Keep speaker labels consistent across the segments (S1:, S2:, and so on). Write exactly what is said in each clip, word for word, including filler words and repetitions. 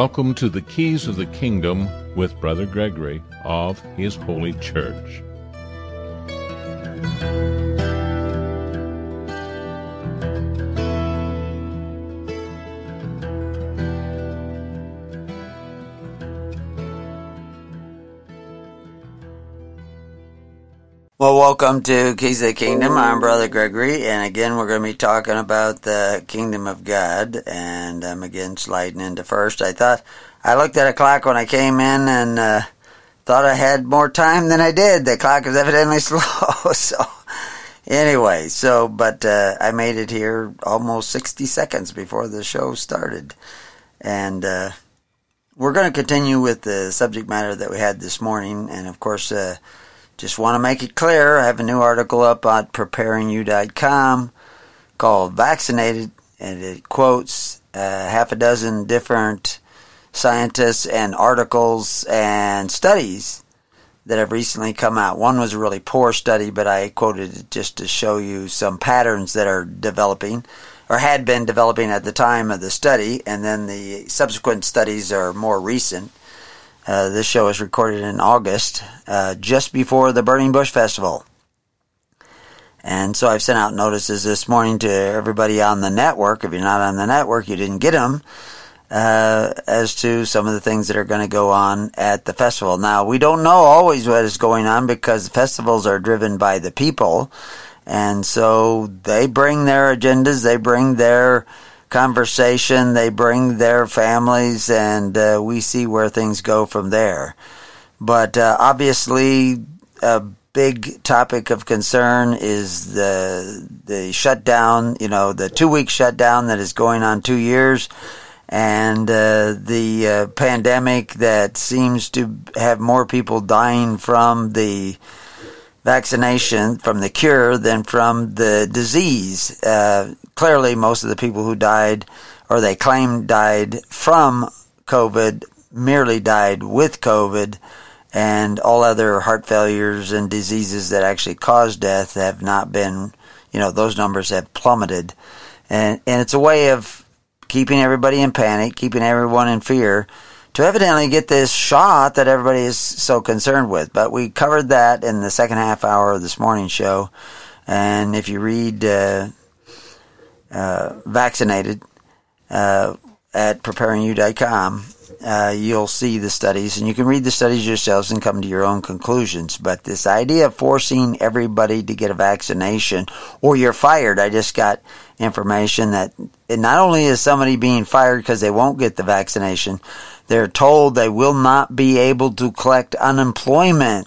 S1: Welcome to the Keys of the Kingdom with Brother Gregory of His Holy Church.
S2: Well, welcome to Keys of the Kingdom. I'm Brother Gregory, and again, we're going to be talking about the Kingdom of God, and I'm again sliding into first. I thought, I looked at a clock when I came in and uh, thought I had more time than I did. The clock is evidently slow, so anyway, so, but uh, I made it here almost sixty seconds before the show started, and uh, we're going to continue with the subject matter that we had this morning, and of course, uh, just want to make it clear, I have a new article up on preparing you dot com called Vaccinated, and it quotes uh, half a dozen different scientists and articles and studies that have recently come out. One was a really poor study, but I quoted it just to show you some patterns that are developing, or had been developing at the time of the study, and then the subsequent studies are more recent. Uh, this show is recorded in August, uh, just before the Burning Bush Festival. And so I've sent out notices this morning to everybody on the network. If you're not on the network, you didn't get them, uh, as to some of the things that are going to go on at the festival. Now, we don't know always what is going on because the festivals are driven by the people. And so they bring their agendas, they bring their conversation, they bring their families, and uh, we see where things go from there. But uh, obviously, a big topic of concern is the the shutdown, you know, the two-week shutdown that is going on two years, and uh, the uh, pandemic that seems to have more people dying from the vaccination, from the cure, than from the disease. Uh, clearly, most of the people who died, or they claim died from COVID, merely died with COVID, and all other heart failures and diseases that actually cause death have not been, you know, those numbers have plummeted. And, and it's a way of keeping everybody in panic, keeping everyone in fear, to evidently get this shot that everybody is so concerned with. But we covered that in the second half hour of this morning's show. And if you read uh, uh, Vaccinated uh, at preparing you dot com, uh, you'll see the studies. And you can read the studies yourselves and come to your own conclusions. But this idea of forcing everybody to get a vaccination, or you're fired, I just got information that not only is somebody being fired because they won't get the vaccination, they're told they will not be able to collect unemployment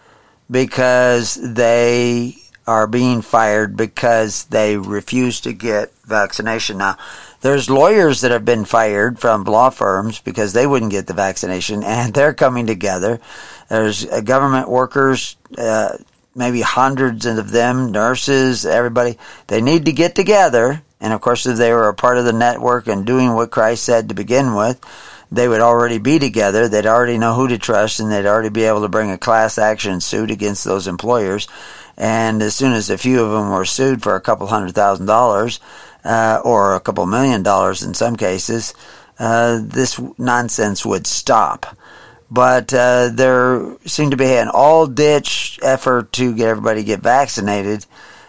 S2: because they are being fired because they refuse to get vaccination. Now, there's lawyers that have been fired from law firms because they wouldn't get the vaccination, and they're coming together. There's government workers, uh, maybe hundreds of them, nurses, everybody. They need to get together, and of course, if they were a part of the network and doing what Christ said to begin with, they would already be together, they'd already know who to trust, and they'd already be able to bring a class action suit against those employers. And as soon as a few of them were sued for a couple hundred thousand dollars, uh, or a couple million dollars in some cases, uh, this nonsense would stop. But uh, there seemed to be an all-ditch effort to get everybody to get vaccinated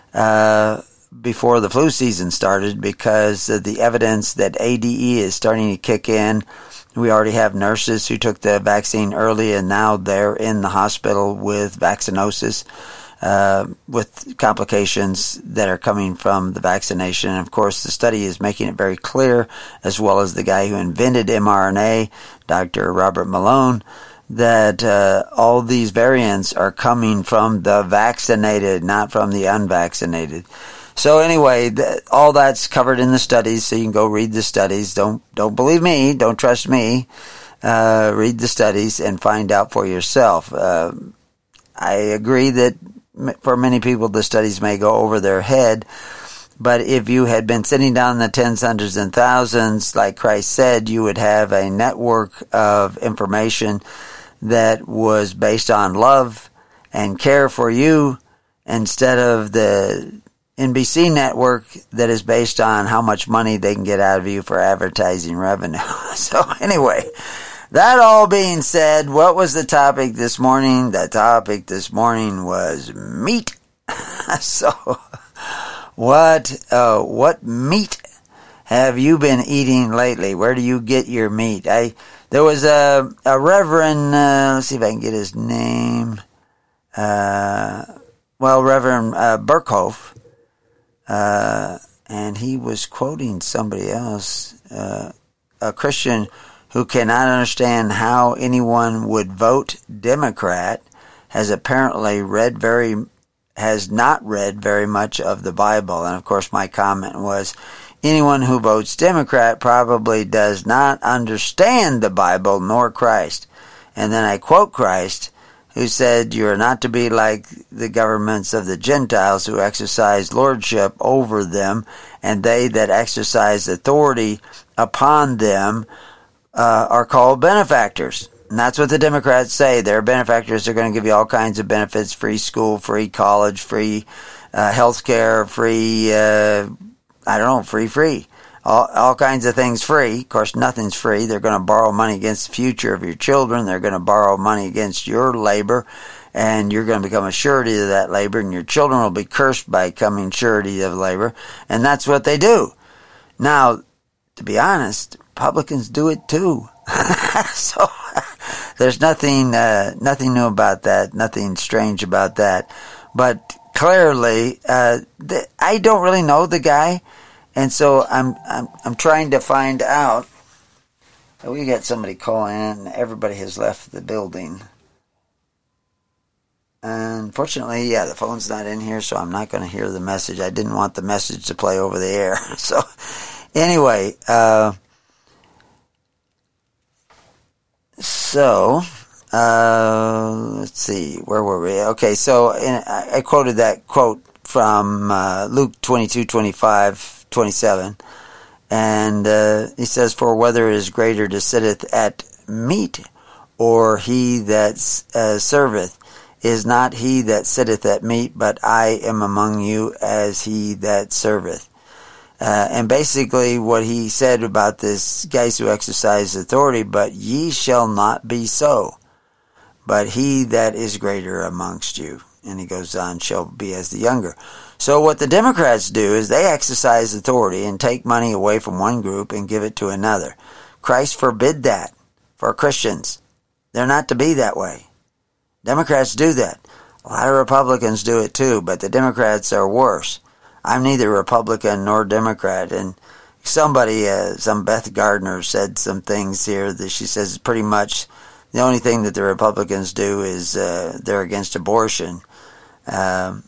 S2: uh, before the flu season started, because of the evidence that A D E is starting to kick in. We already have nurses who took the vaccine early, and now they're in the hospital with vaccinosis, uh, with complications that are coming from the vaccination. And of course, the study is making it very clear, as well as the guy who invented mRNA, Doctor Robert Malone, that uh, all these variants are coming from the vaccinated, not from the unvaccinated. So anyway, th- all that's covered in the studies, so you can go read the studies. Don't don't believe me. Don't trust me. Uh, read the studies and find out for yourself. Uh, I agree that m- for many people the studies may go over their head, but if you had been sitting down in the tens, hundreds, and thousands, like Christ said, you would have a network of information that was based on love and care for you, instead of the N B C network that is based on how much money they can get out of you for advertising revenue. So anyway, that all being said, what was the topic this morning? The topic this morning was meat. So what uh, what meat have you been eating lately? Where do you get your meat? I there was a a Reverend. Uh, let's see if I can get his name. Uh, well, Reverend uh, Burkhoff. Uh, and he was quoting somebody else, uh, a Christian who cannot understand how anyone would vote Democrat, has apparently read very, has not read very much of the Bible. And of course my comment was, anyone who votes Democrat probably does not understand the Bible nor Christ. And then I quote Christ, who said, you are not to be like the governments of the Gentiles who exercise lordship over them, and they that exercise authority upon them uh, are called benefactors. And that's what the Democrats say. Their benefactors are going to give you all kinds of benefits, free school, free college, free uh, health care, free, uh, I don't know, free, free. All, all kinds of things free. Of course, nothing's free. They're going to borrow money against the future of your children. They're going to borrow money against your labor, and you're going to become a surety of that labor, and your children will be cursed by becoming surety of labor, and that's what they do. Now, to be honest, Republicans do it too. So there's nothing, uh, nothing new about that, nothing strange about that. But clearly, uh, the, I don't really know the guy. And so I'm I'm I'm trying to find out. We got somebody calling in, and everybody has left the building. Unfortunately, yeah, the phone's not in here, so I'm not going to hear the message. I didn't want the message to play over the air. So anyway, uh, so uh, let's see, where were we? Okay, so in, I, I quoted that quote from uh, Luke twenty-two twenty-five. twenty-seven, and uh, he says, for whether it is greater to sitteth at meat, or he that uh, serveth, is not he that sitteth at meat, but I am among you as he that serveth. Uh, and basically what he said about this guys who exercise authority, but ye shall not be so, but he that is greater amongst you. And he goes on, shall be as the younger. So what the Democrats do is they exercise authority and take money away from one group and give it to another. Christ forbid that for Christians. They're not to be that way. Democrats do that. A lot of Republicans do it too, but the Democrats are worse. I'm neither Republican nor Democrat, and somebody, uh, some Beth Gardner said some things here that she says pretty much the only thing that the Republicans do is uh, they're against abortion. Um,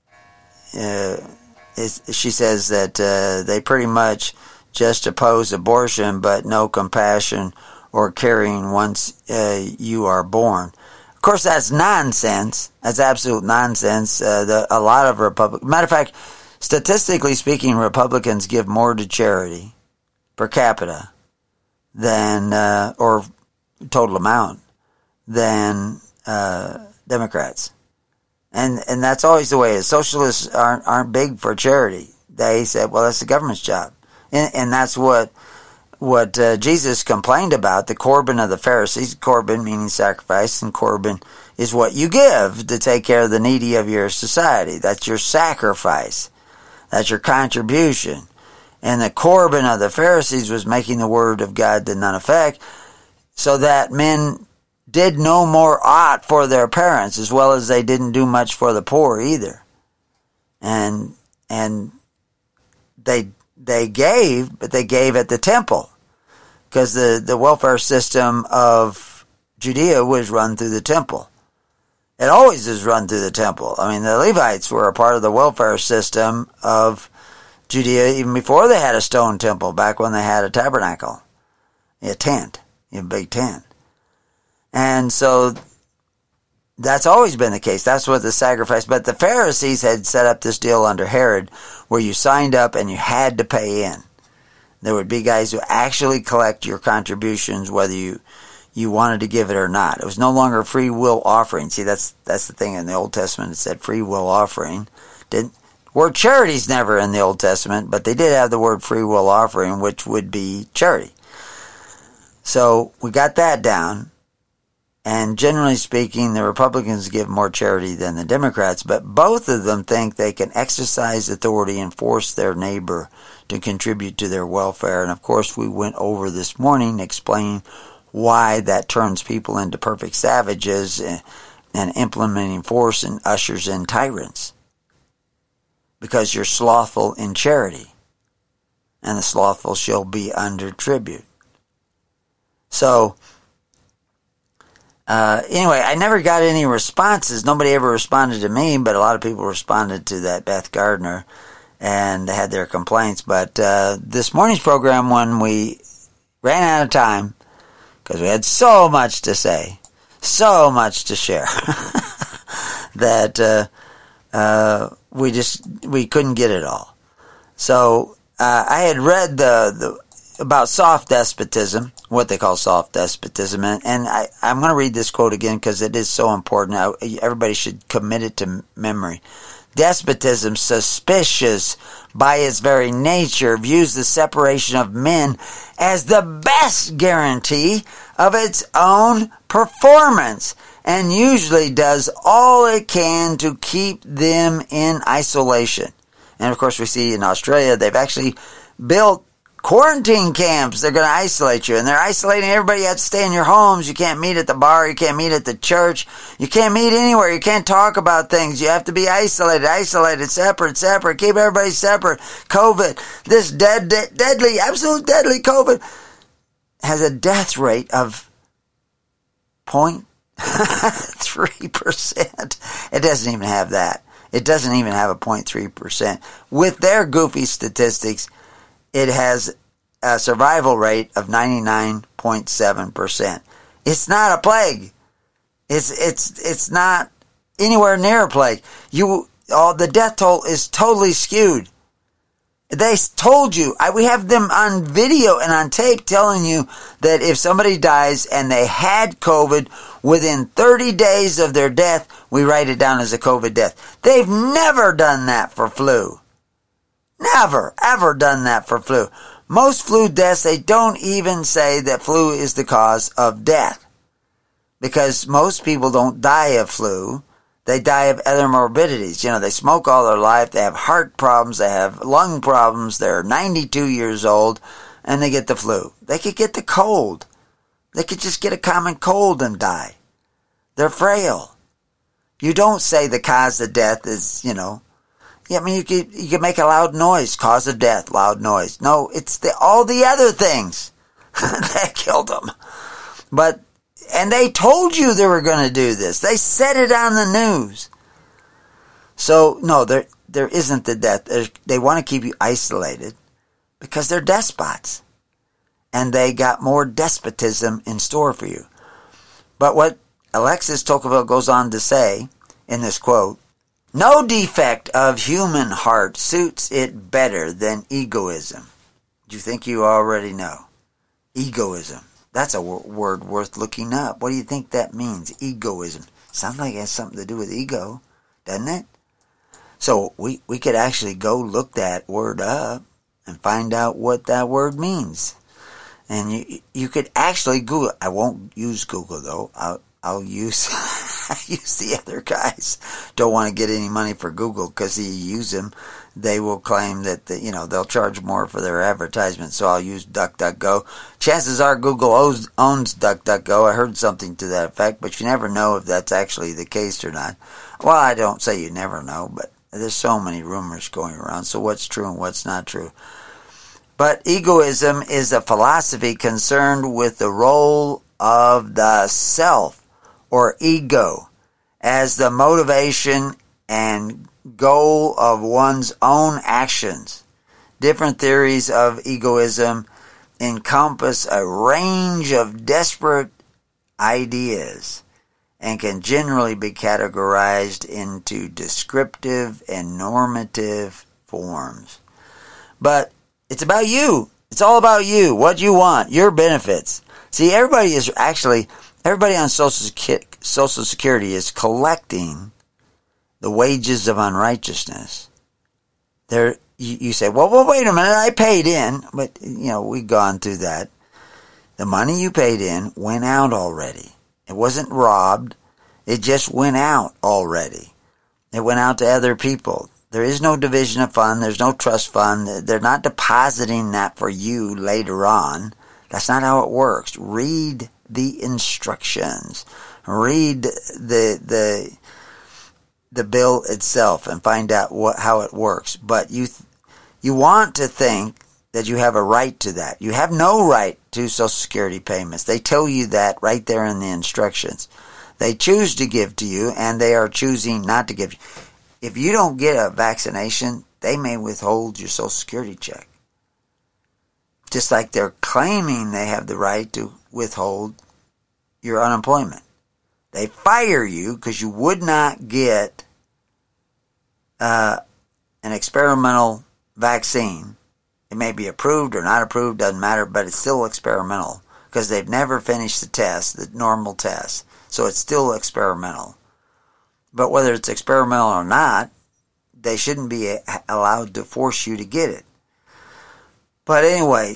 S2: uh, is, she says that uh, they pretty much just oppose abortion, but no compassion or caring once uh, you are born. Of course, that's nonsense. That's absolute nonsense. Uh, the, a lot of Republicans, matter of fact, statistically speaking, Republicans give more to charity per capita than, uh, or total amount, than uh, Democrats. And and that's always the way. Socialists aren't aren't big for charity. They said, well, that's the government's job. And, and that's what what uh, Jesus complained about, the Corban of the Pharisees. Corban meaning sacrifice, and Corban is what you give to take care of the needy of your society. That's your sacrifice. That's your contribution. And the Corban of the Pharisees was making the word of God to none effect, so that men did no more aught for their parents, as well as they didn't do much for the poor either. And and they they gave, but they gave at the temple, because the, the welfare system of Judea was run through the temple. It always is run through the temple. I mean, the Levites were a part of the welfare system of Judea even before they had a stone temple, back when they had a tabernacle, a tent, a big tent. And so that's always been the case. That's what the sacrifice. But the Pharisees had set up this deal under Herod where you signed up and you had to pay in. There would be guys who actually collect your contributions whether you you wanted to give it or not. It was no longer a free will offering. See, that's that's the thing in the Old Testament. It said free will offering. Didn't word charity is never in the Old Testament, but they did have the word free will offering, which would be charity. So we got that down. And generally speaking, the Republicans give more charity than the Democrats, but both of them think they can exercise authority and force their neighbor to contribute to their welfare. And of course, we went over this morning explaining why that turns people into perfect savages and implementing force and ushers in tyrants. Because you're slothful in charity, and the slothful shall be under tribute. So, Uh, anyway, I never got any responses. Nobody ever responded to me, but a lot of people responded to that Beth Gardner, and they had their complaints. But uh, this morning's program, when we ran out of time, because we had so much to say, so much to share, that uh, uh, we just we couldn't get it all. So uh, I had read the the. about soft despotism, what they call soft despotism, and, and I, I'm going to read this quote again because it is so important. I, everybody should commit it to memory. Despotism, suspicious by its very nature, views the separation of men as the best guarantee of its own performance, and usually does all it can to keep them in isolation. And of course, we see in Australia, they've actually built quarantine camps. They're going to isolate you, and they're isolating everybody. You have to stay in your homes. You can't meet at the bar. You can't meet at the church. You can't meet anywhere. You can't talk about things. You have to be isolated, isolated, separate, separate. Keep everybody separate. COVID, this dead, dead deadly, absolute deadly COVID, has a death rate of zero point three percent. It doesn't even have that. It doesn't even have a zero point three percent. With their goofy statistics, it has a survival rate of ninety-nine point seven percent. It's not a plague. It's it's it's not anywhere near a plague. You all the death toll is totally skewed. They told you. I, we have them on video and on tape telling you that if somebody dies and they had COVID, within thirty days of their death, we write it down as a COVID death. They've never done that for flu. Never, ever done that for flu. Most flu deaths, they don't even say that flu is the cause of death. Because most people don't die of flu. They die of other morbidities. You know, they smoke all their life. They have heart problems. They have lung problems. They're ninety-two years old, and they get the flu. They could get the cold. They could just get a common cold and die. They're frail. You don't say the cause of death is, you know, yeah, I mean, you could, you could make a loud noise, cause of death, loud noise. No, it's the, all the other things that killed them. But, and they told you they were going to do this. They said it on the news. So, no, there, there isn't the death. There's, they want to keep you isolated because they're despots. And they got more despotism in store for you. But what Alexis Tocqueville goes on to say in this quote, no defect of human heart suits it better than egoism. Do you think you already know? Egoism. That's a w- word worth looking up. What do you think that means? Egoism. Sounds like it has something to do with ego, doesn't it? So we, we could actually go look that word up and find out what that word means. And you you could actually Google. I won't use Google though. I'll I'll use use the other guys. Don't want to get any money for Google because you use them, they will claim that the, you know they'll charge more for their advertisement. So I'll use DuckDuckGo. Chances are Google owns, owns DuckDuckGo. I heard something to that effect, but you never know if that's actually the case or not. Well, I don't say you never know, but there's so many rumors going around. So what's true and what's not true? But egoism is a philosophy concerned with the role of the self, or ego, as the motivation and goal of one's own actions. Different theories of egoism encompass a range of desperate ideas and can generally be categorized into descriptive and normative forms. But it's about you. It's all about you, what you want, your benefits. See, everybody is actually, everybody on Social Social Security is collecting the wages of unrighteousness. there, you, you say, well, well, wait a minute, I paid in. But, you know, we've gone through that. The money you paid in went out already. It wasn't robbed. It just went out already. It went out to other people. There is no division of fund. There's no trust fund. They're not depositing that for you later on. That's not how it works. Read the instructions. Read the the the bill itself and find out what how it works. But you you want to think that you have a right to that. You have no right to Social Security payments. They tell you that right there in the instructions. They choose to give to you, and they are choosing not to give you. If you don't get a vaccination, they may withhold your Social Security check. Just like they're claiming they have the right to withhold your unemployment. They fire you because you would not get uh, an experimental vaccine. It may be approved or not approved, doesn't matter, but it's still experimental because they've never finished the test, the normal test. So it's still experimental. But whether it's experimental or not, they shouldn't be allowed to force you to get it. But anyway,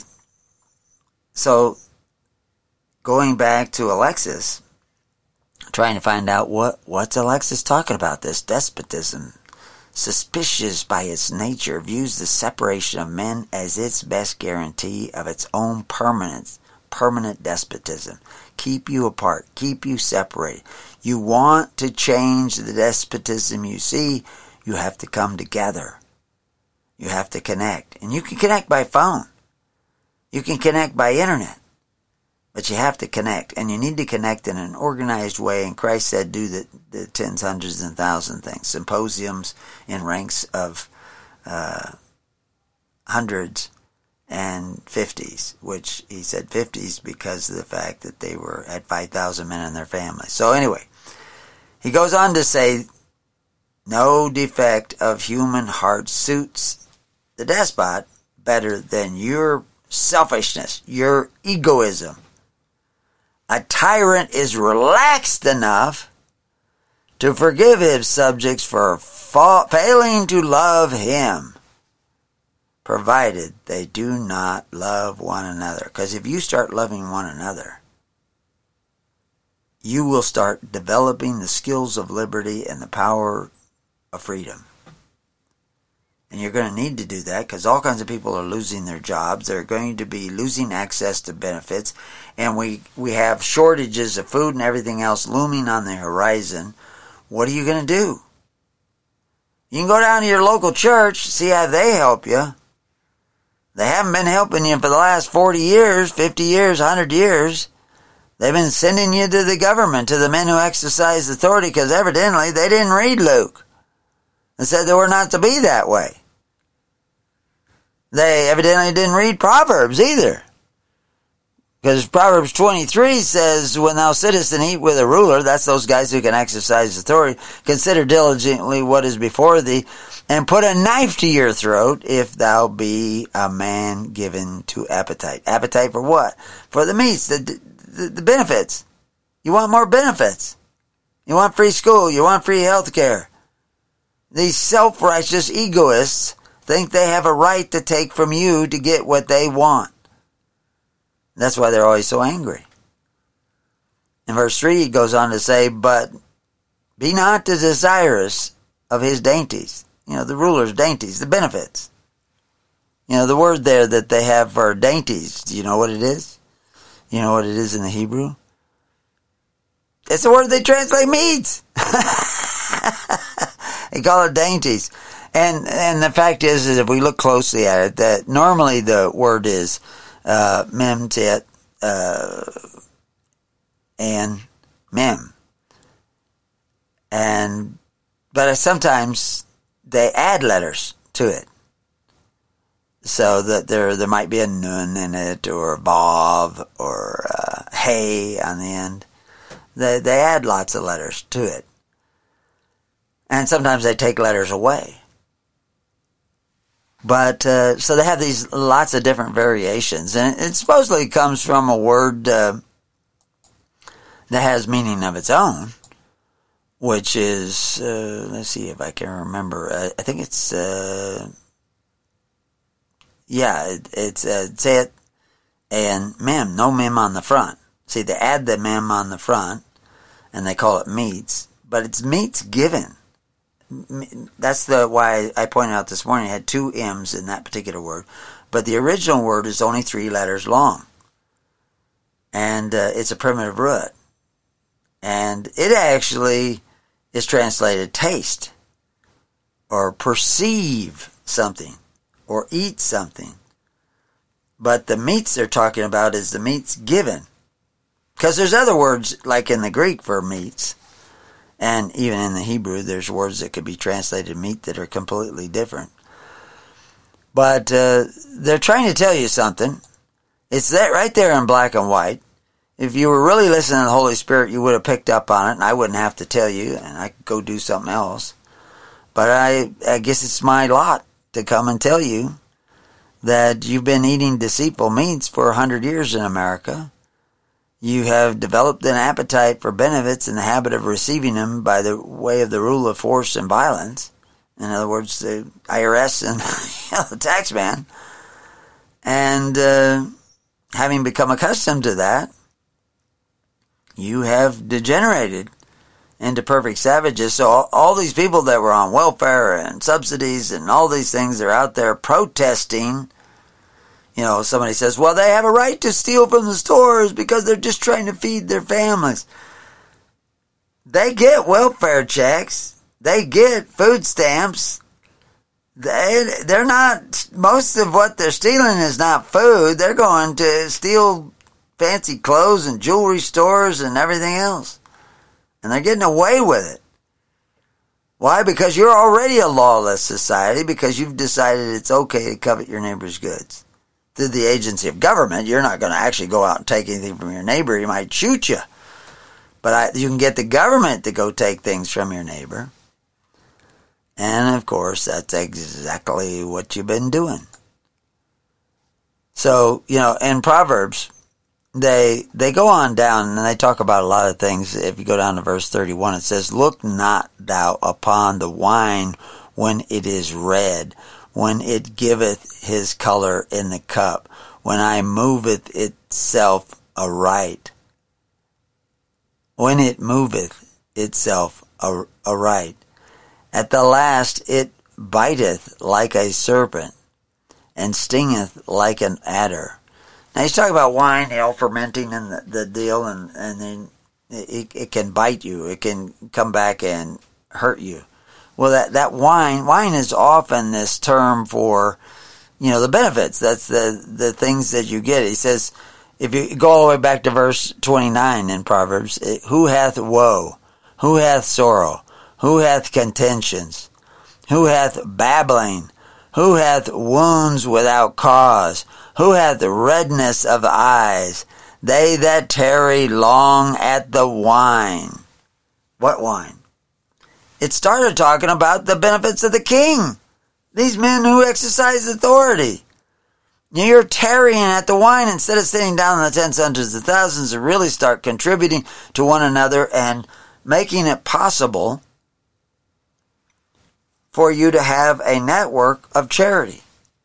S2: so going back to Alexis, trying to find out what, what's Alexis talking about, this despotism. Suspicious by its nature, views the separation of men as its best guarantee of its own permanence, permanent despotism. Keep you apart, keep you separated. You want to change the despotism you see, you have to come together. You have to connect. And you can connect by phone. You can connect by internet. But you have to connect. And you need to connect in an organized way. And Christ said do the, the tens, hundreds, and thousand things. Symposiums in ranks of uh, hundreds and fifties. Which he said fifties because of the fact that they were had five thousand men in their family. So anyway, he goes on to say, no defect of human heart suits the despot better than your selfishness, your egoism. A tyrant is relaxed enough to forgive his subjects for fa- failing to love him, provided they do not love one another. Because if you start loving one another, you will start developing the skills of liberty and the power of freedom. And you're going to need to do that because all kinds of people are losing their jobs. They're going to be losing access to benefits. And we, we have shortages of food and everything else looming on the horizon. What are you going to do? You can go down to your local church, see how they help you. They haven't been helping you for the last forty years, fifty years, one hundred years. They've been sending you to the government, to the men who exercise authority, because evidently they didn't read Luke. They said they were not to be that way. They evidently didn't read Proverbs either. Because Proverbs twenty-three says, when thou sittest and eat with a ruler, that's those guys who can exercise authority, consider diligently what is before thee, and put a knife to your throat if thou be a man given to appetite. Appetite for what? For the meats, the, the, the benefits. You want more benefits. You want free school. You want free health care. These self-righteous egoists think they have a right to take from you to get what they want. That's why they're always so angry. In verse three, he goes on to say, but be not desirous of his dainties. You know, the ruler's dainties, the benefits. You know, the word there that they have for dainties, do you know what it is? You know what it is in the Hebrew? It's the word they translate meats. They call it dainties. And and the fact is, is if we look closely at it, that normally the word is uh, mem, tit, uh, and mem. And, but sometimes they add letters to it. So that there there might be a nun in it, or a vav, or uh, hey on the end. They, they add lots of letters to it. And sometimes they take letters away. But, uh, so they have these lots of different variations. And it supposedly comes from a word uh, that has meaning of its own, which is, uh, let's see if I can remember. I, I think it's uh, yeah, it, it's uh, tzet and mem, no mem on the front. See, they add the mem on the front, and they call it meats, but it's meats given. That's the why I pointed out this morning it had two M's in that particular word, but the original word is only three letters long, and uh, it's a primitive root, and it actually is translated taste, or perceive something, or eat something. But the meats they're talking about is the meats given. Because there's other words, like in the Greek, for meats. And even in the Hebrew, there's words that could be translated meat that are completely different. But uh, they're trying to tell you something. It's that right there in black and white. If you were really listening to the Holy Spirit, you would have picked up on it, and I wouldn't have to tell you, and I could go do something else. But I, I guess it's my lot to come and tell you that you've been eating deceitful meats for a hundred years in America. You have developed an appetite for benefits and the habit of receiving them by the way of the rule of force and violence. In other words, the I R S and the tax man. And uh, having become accustomed to that, you have degenerated into perfect savages. So all, all these people that were on welfare and subsidies and all these things are out there protesting. You know, somebody says, well, they have a right to steal from the stores because they're just trying to feed their families. They get welfare checks. They get food stamps. They, they're not, most of what they're stealing is not food. They're going to steal fancy clothes and jewelry stores and everything else. And they're getting away with it. Why? Because you're already a lawless society, because you've decided it's okay to covet your neighbor's goods. Through the agency of government, you're not going to actually go out and take anything from your neighbor. He might shoot you. But I, you can get the government to go take things from your neighbor. And, of course, that's exactly what you've been doing. So, you know, in Proverbs, they they go on down and they talk about a lot of things. If you go down to verse thirty-one, it says, look not thou upon the wine when it is red, when it giveth his color in the cup, when I moveth itself aright. When it moveth itself aright. At the last it biteth like a serpent, and stingeth like an adder. Now he's talking about wine, you know, fermenting and the, the deal, and, and then it, it can bite you. It can come back and hurt you. Well, that, that wine, wine is often this term for, you know, the benefits. That's the, the things that you get. He says, if you go all the way back to verse twenty-nine in Proverbs, it, who hath woe? Who hath sorrow? Who hath contentions? Who hath babbling? Who hath wounds without cause? Who hath redness of eyes? They that tarry long at the wine. What wine? It started talking about the benefits of the king. These men who exercise authority. You're tarrying at the wine instead of sitting down in the tens, hundreds of thousands to really start contributing to one another and making it possible for you to have a network of charity.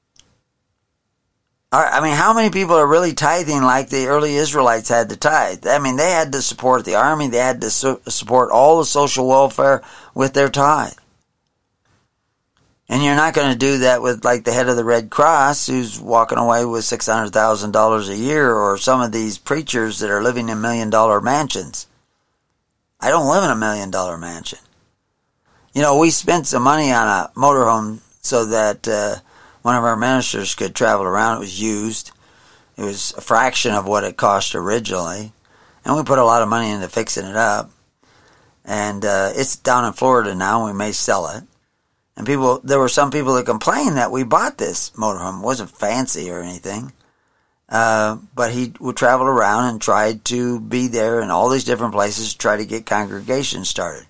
S2: I mean, how many people are really tithing like the early Israelites had to tithe? I mean, they had to support the army. They had to su- support all the social welfare with their tithe. And you're not going to do that with, like, the head of the Red Cross who's walking away with six hundred thousand dollars a year, or some of these preachers that are living in million-dollar mansions. I don't live in a million-dollar mansion. You know, we spent some money on a motorhome so that uh, one of our ministers could travel around. It was used. It was a fraction of what it cost originally. And we put a lot of money into fixing it up. And uh, it's down in Florida now. We may sell it. And people, there were some people that complained that we bought this motorhome. It wasn't fancy or anything. Uh, but he would travel around and tried to be there in all these different places to try to get congregations started.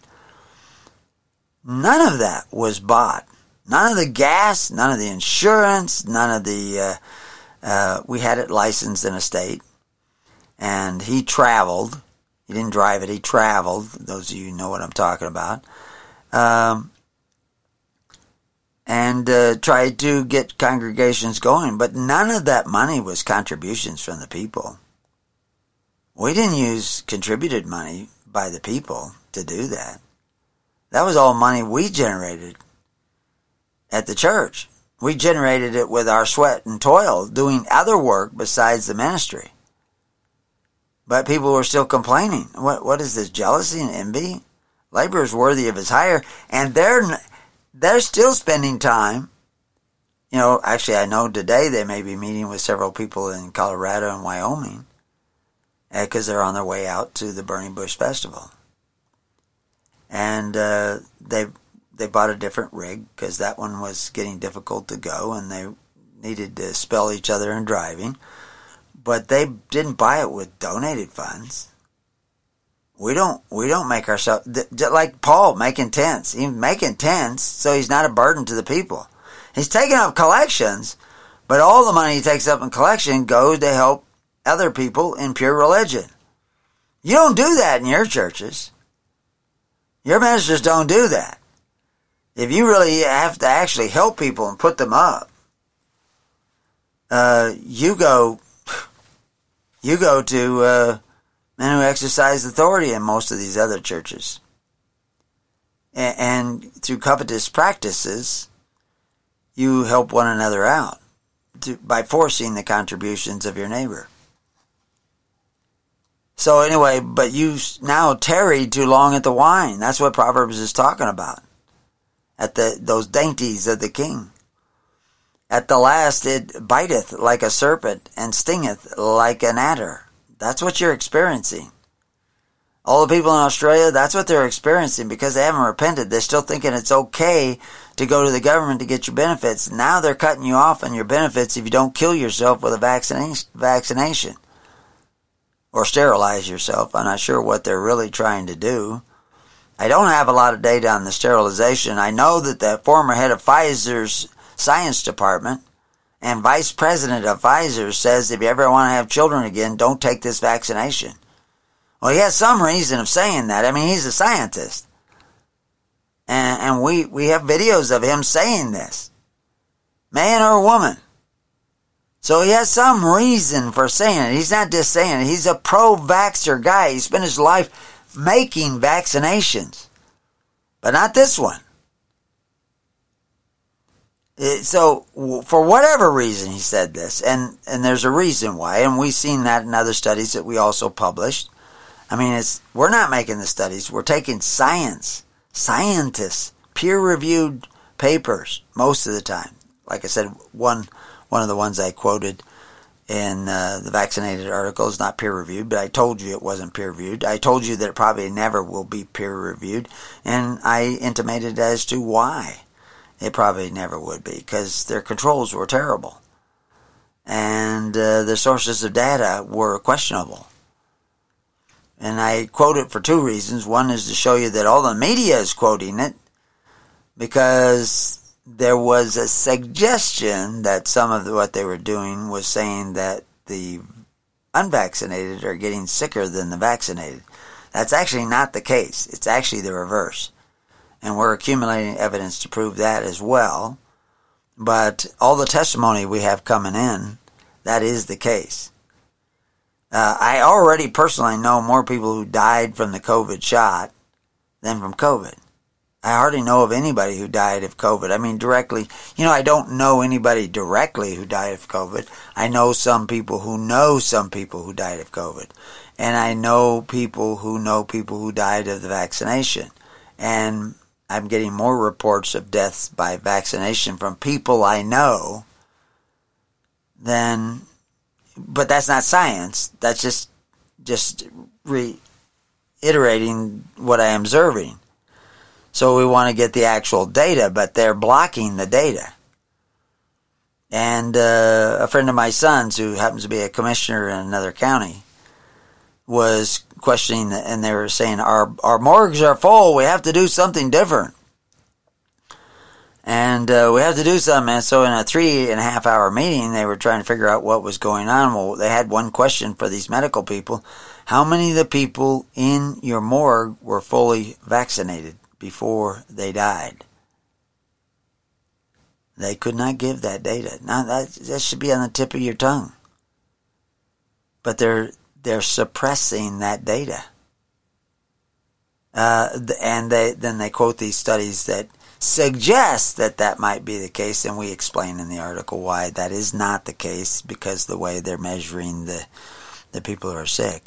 S2: None of that was bought. None of the gas, none of the insurance, none of the, uh, uh, we had it licensed in a state. And he traveled. He didn't drive it, he traveled. Those of you who know what I'm talking about. Um, and uh, tried to get congregations going. But none of that money was contributions from the people. We didn't use contributed money by the people to do that. That was all money we generated at the church. We generated it with our sweat and toil, doing other work besides the ministry. But people were still complaining. What, what is this, jealousy and envy? Labor is worthy of his hire, and they're they're still spending time. You know, actually, I know today they may be meeting with several people in Colorado and Wyoming because they're on their way out to the Burning Bush Festival. And uh, they they bought a different rig because that one was getting difficult to go, and they needed to spell each other in driving. But they didn't buy it with donated funds. We don't we don't make ourselves, like Paul making tents. He's making tents so he's not a burden to the people. He's taking up collections, but all the money he takes up in collection goes to help other people in pure religion. You don't do that in your churches. Your ministers don't do that. If you really have to actually help people and put them up, uh, you go, you go to uh, men who exercise authority in most of these other churches, and, and through covetous practices, you help one another out to, by forcing the contributions of your neighbor. So anyway, but you now tarried too long at the wine. That's what Proverbs is talking about. At the those dainties of the king. At the last it biteth like a serpent and stingeth like an adder. That's what you're experiencing. All the people in Australia, that's what they're experiencing because they haven't repented. They're still thinking it's okay to go to the government to get your benefits. Now they're cutting you off on your benefits if you don't kill yourself with a vaccina- vaccination. Or sterilize yourself. I'm not sure what they're really trying to do. I don't have a lot of data on the sterilization. I know that the former head of Pfizer's science department and vice president of Pfizer says if you ever want to have children again, don't take this vaccination. Well, he has some reason of saying that. I mean, he's a scientist. And, and we, we have videos of him saying this. Man or woman. So he has some reason for saying it. He's not just saying it. He's a pro-vaxxer guy. He spent his life making vaccinations. But not this one. It, so, for whatever reason he said this, and, and there's a reason why, and we've seen that in other studies that we also published. I mean, it's we're not making the studies. We're taking science, scientists, peer-reviewed papers most of the time. Like I said, one... One of the ones I quoted in uh, the vaccinated article is not peer-reviewed, but I told you it wasn't peer-reviewed. I told you that it probably never will be peer-reviewed, and I intimated as to why it probably never would be, because their controls were terrible, and uh, their sources of data were questionable. And I quote it for two reasons. One is to show you that all the media is quoting it, because there was a suggestion that some of what they were doing was saying that the unvaccinated are getting sicker than the vaccinated. That's actually not the case. It's actually the reverse. And we're accumulating evidence to prove that as well. But all the testimony we have coming in, that is the case. Uh, I already personally know more people who died from the COVID shot than from COVID. I hardly know of anybody who died of COVID. I mean, directly, you know, I don't know anybody directly who died of COVID. I know some people who know some people who died of COVID. And I know people who know people who died of the vaccination. And I'm getting more reports of deaths by vaccination from people I know than, but that's not science. That's just, just reiterating what I am observing. So we want to get the actual data, but they're blocking the data. And uh, a friend of my son's, who happens to be a commissioner in another county, was questioning, and they were saying, our, our morgues are full, we have to do something different. And uh, we have to do something. And so in a three and a half hour meeting, they were trying to figure out what was going on. Well, they had one question for these medical people. How many of the people in your morgue were fully vaccinated before they died? They could not give that data. Now that, that should be on the tip of your tongue. But they're they're suppressing that data. Uh, and they then they quote these studies that suggest that that might be the case, and we explain in the article why that is not the case, because the way they're measuring the the people who are sick.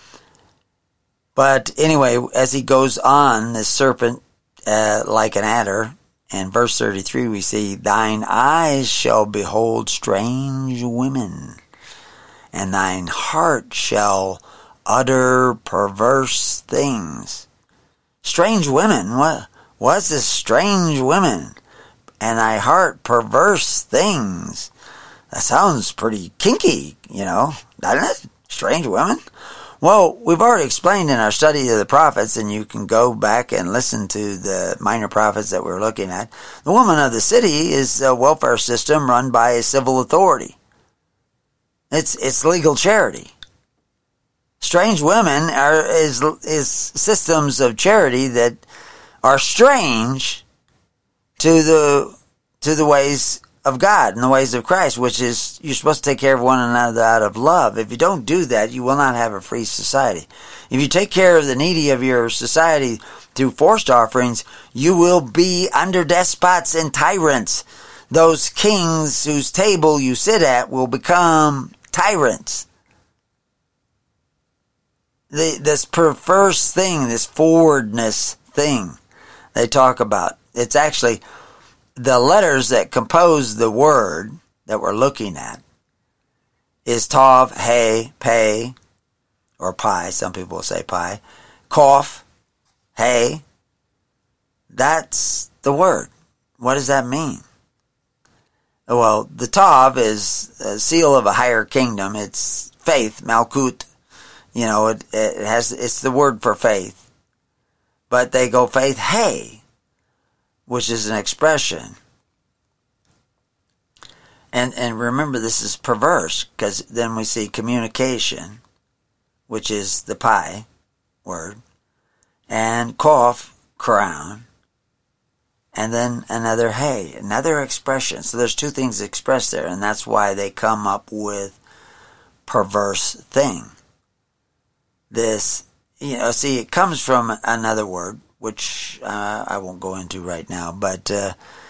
S2: But anyway, as he goes on, this serpent, uh, like an adder, in verse thirty-three we see, thine eyes shall behold strange women, and thine heart shall utter perverse things. Strange women? What? What's this strange women? And thy heart perverse things. That sounds pretty kinky, you know, doesn't it? Strange women? Well, we've already explained in our study of the prophets, and you can go back and listen to the minor prophets that we're looking at. The woman of the city is a welfare system run by a civil authority. It's it's legal charity. Strange women are is is systems of charity that are strange to the to the ways of God and the ways of Christ, which is you're supposed to take care of one another out of love. If you don't do that, you will not have a free society. If you take care of the needy of your society through forced offerings, you will be under despots and tyrants. Those kings whose table you sit at will become tyrants. The, this perverse thing, this forwardness thing they talk about, it's actually the letters that compose the word that we're looking at is Tav, He, Pe, or Pi, some people will say Pi, Kof, He. That's the word. What does that mean? Well, the Tav is a seal of a higher kingdom. It's faith, Malkut. You know, it, it has, it's the word for faith. But they go faith, He, which is an expression. And and remember, this is perverse, because then we see communication, which is the Pi word, and Kof, crown, and then another He, another expression. So there's two things expressed there, and that's why they come up with perverse thing. This, you know, see, it comes from another word, which uh, I won't go into right now, but uh,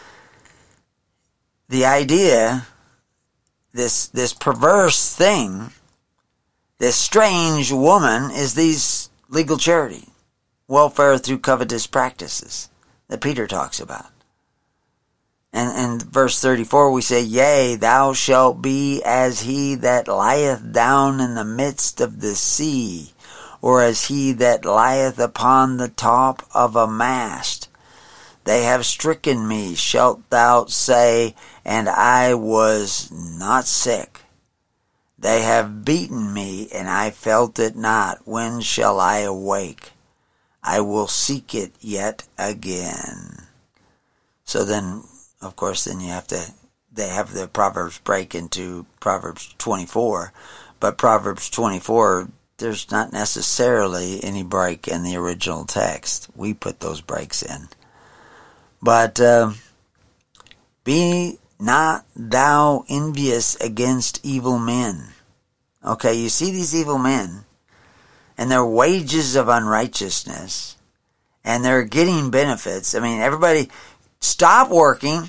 S2: the idea, this this perverse thing, this strange woman, is these legal charity, welfare through covetous practices that Peter talks about. And in verse thirty-four we say, yea, thou shalt be as he that lieth down in the midst of the sea, or as he that lieth upon the top of a mast. They have stricken me, shalt thou say, and I was not sick. They have beaten me, and I felt it not. When shall I awake? I will seek it yet again. So then, of course, then you have to, they have the Proverbs break into Proverbs twenty-four, but Proverbs twenty-four, there's not necessarily any break in the original text. We put those breaks in. But uh, be not thou envious against evil men. Okay, you see these evil men, and their wages of unrighteousness, and they're getting benefits. I mean, everybody, stop working,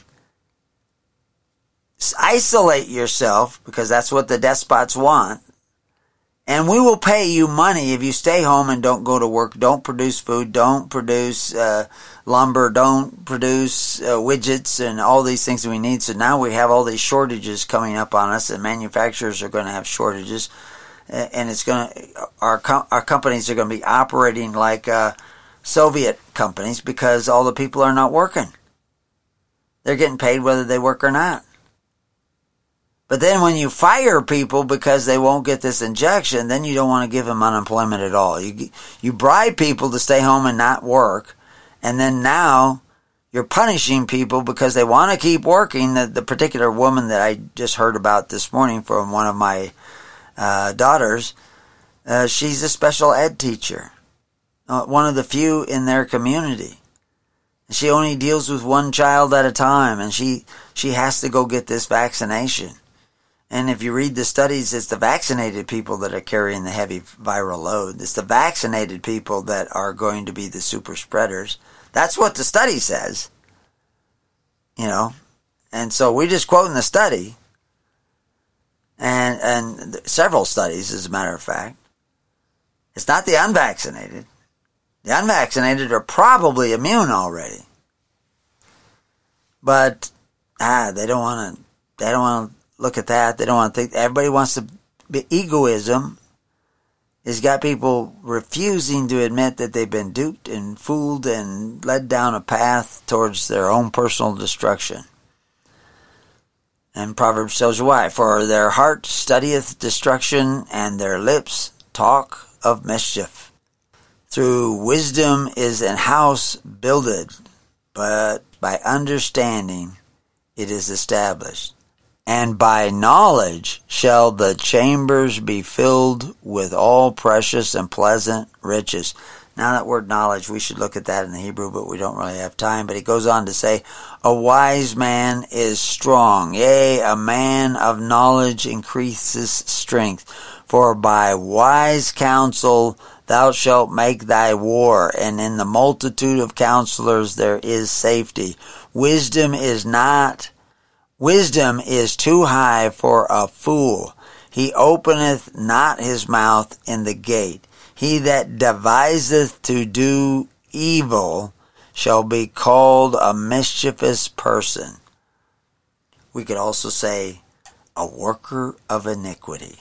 S2: isolate yourself, because that's what the despots want. And we will pay you money if you stay home and don't go to work, don't produce food, don't produce uh, lumber, don't produce uh, widgets and all these things that we need. So now we have all these shortages coming up on us, and manufacturers are going to have shortages. And it's going to, our our companies are going to be operating like uh, Soviet companies, because all the people are not working. They're getting paid whether they work or not. But then when you fire people because they won't get this injection, then you don't want to give them unemployment at all. You you bribe people to stay home and not work, and then now you're punishing people because they want to keep working. The, the particular woman that I just heard about this morning from one of my uh, daughters, uh, she's a special ed teacher, uh, one of the few in their community. She only deals with one child at a time, and she, she has to go get this vaccination. And if you read the studies, it's the vaccinated people that are carrying the heavy viral load. It's the vaccinated people that are going to be the super spreaders. That's what the study says. You know, and so we're just quoting the study, and and several studies, as a matter of fact. It's not the unvaccinated. The unvaccinated are probably immune already, but ah, they don't want to. They don't want to look at that. They don't want to think. Everybody wants to be egoism. Has got people refusing to admit that they've been duped and fooled and led down a path towards their own personal destruction. And Proverbs tells you why. For their heart studieth destruction, and their lips talk of mischief. Through wisdom is an house builded, but by understanding it is established. And by knowledge shall the chambers be filled with all precious and pleasant riches. Now that word knowledge, we should look at that in the Hebrew, but we don't really have time. But he goes on to say, a wise man is strong. Yea, a man of knowledge increases strength. For by wise counsel thou shalt make thy war, and in the multitude of counselors there is safety. Wisdom is not, wisdom is too high for a fool. He openeth not his mouth in the gate. He that deviseth to do evil shall be called a mischievous person. We could also say a worker of iniquity.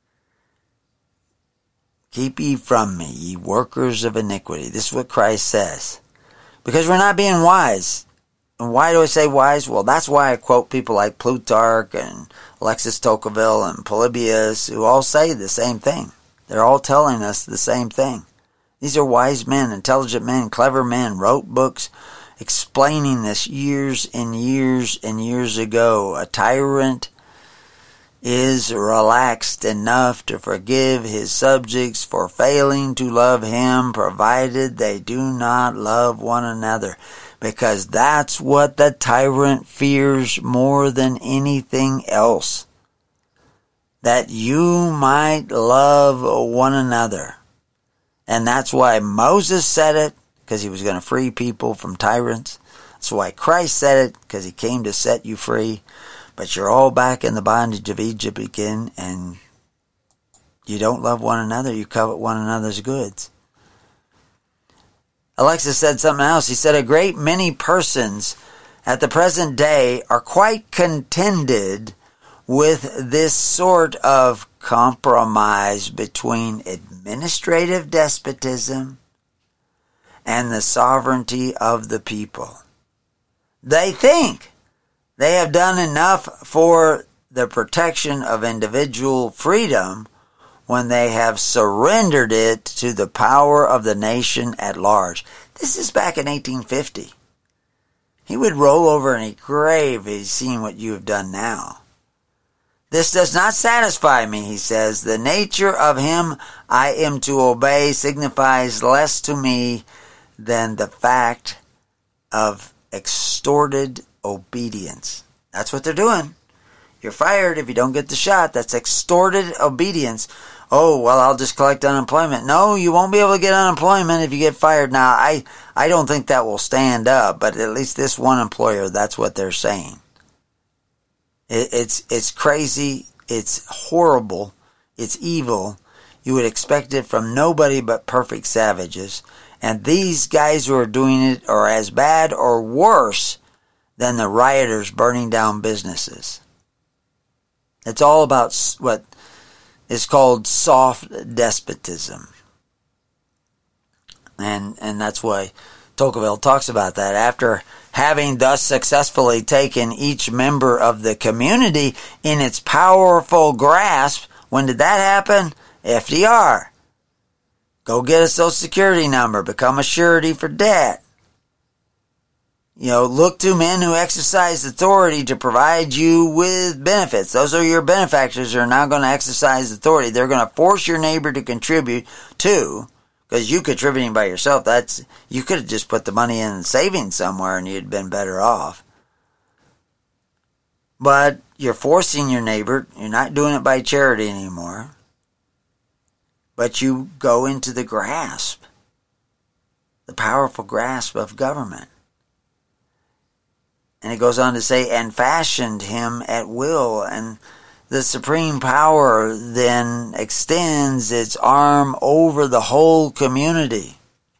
S2: Keep ye from me, ye workers of iniquity. This is what Christ says. Because we're not being wise. And why do I say wise? Well, that's why I quote people like Plutarch and Alexis Tocqueville and Polybius, who all say the same thing. They're all telling us the same thing. These are wise men, intelligent men, clever men, wrote books explaining this years and years and years ago. A tyrant is relaxed enough to forgive his subjects for failing to love him, provided they do not love one another, because that's what the tyrant fears more than anything else, that you might love one another. And that's why Moses said it, because he was going to free people from tyrants. That's why Christ said it, because he came to set you free. But you're all back in the bondage of Egypt again, and you don't love one another. You covet one another's goods. Alexis said something else. He said, a great many persons at the present day are quite contented with this sort of compromise between administrative despotism and the sovereignty of the people. They think they have done enough for the protection of individual freedom when they have surrendered it to the power of the nation at large. This is back in eighteen fifty. He would roll over in a grave if he's seen what you have done now. This does not satisfy me, he says. The nature of him I am to obey signifies less to me than the fact of extorted obedience. That's what they're doing. You're fired if you don't get the shot. That's extorted obedience. Oh, well, I'll just collect unemployment. No, you won't be able to get unemployment if you get fired. Now, I, I don't think that will stand up, but at least this one employer, that's what they're saying. It, it's, it's crazy. It's horrible. It's evil. You would expect it from nobody but perfect savages. And these guys who are doing it are as bad or worse than the rioters burning down businesses. It's all about what is called soft despotism. And and that's why Tocqueville talks about that. After having thus successfully taken each member of the community in its powerful grasp, when did that happen? F D R. Go get a Social Security number. Become a surety for debt. You know, look to men who exercise authority to provide you with benefits. Those are your benefactors who are now going to exercise authority. They're going to force your neighbor to contribute to, Because you contributing by yourself, that's you could have just put the money in savings somewhere and you'd been better off. But you're forcing your neighbor. You're not doing it by charity anymore. But you go into the grasp, the powerful grasp of government. And it goes on to say, and fashioned him at will. And the supreme power then extends its arm over the whole community.